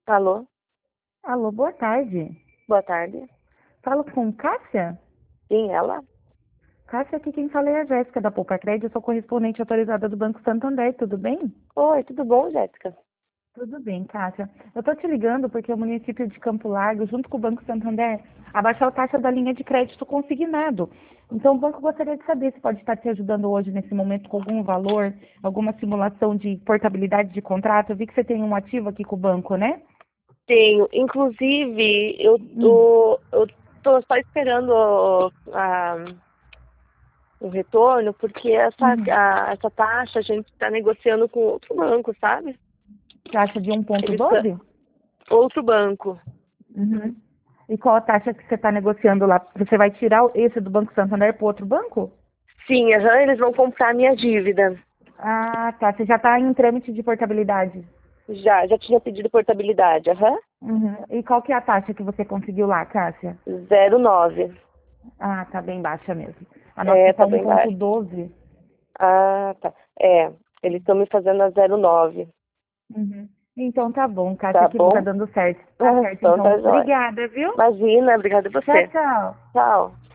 Alô? Alô, boa tarde. Boa tarde. Falo com Cássia? Sim, ela? Cássia, aqui quem fala é a Jéssica da Poupa Crédito, eu sou correspondente autorizada do Banco Santander, tudo bem? Oi, tudo bom, Jéssica? Tudo bem, Cássia. Eu tô te ligando porque o município de Campo Largo, junto com o Banco Santander, abaixou a taxa da linha de crédito consignado. Então, o banco gostaria de saber se pode estar te ajudando hoje, nesse momento, com algum valor, alguma simulação de portabilidade de contrato. Eu vi que você tem um ativo aqui com o banco, né? Tenho. Inclusive, Hum. eu tô só esperando o retorno, porque Uhum. essa taxa a gente está negociando com outro banco, sabe? Taxa de Eles estão. 1,12? Outro banco. Uhum. E qual a taxa que você está negociando lá? Você vai tirar esse do Banco Santander para outro banco? Sim, aham, eles vão comprar minha dívida. Ah, tá. Você já está em trâmite de portabilidade. Já tinha pedido portabilidade, aham. Uhum. E qual que é a taxa que você conseguiu lá, Cássia? 0,9. Ah, tá bem baixa mesmo. A nossa É, está tá bem baixo. 1,12. Ah, tá. É, eles estão me fazendo a 0,9. Uhum. Então tá bom, Cássia, Tá que bom, tá bom? dando certo. Tá certo, Então então. tá jóia. Obrigada, viu? Imagina, obrigada a Tchau, você. tchau. Tchau.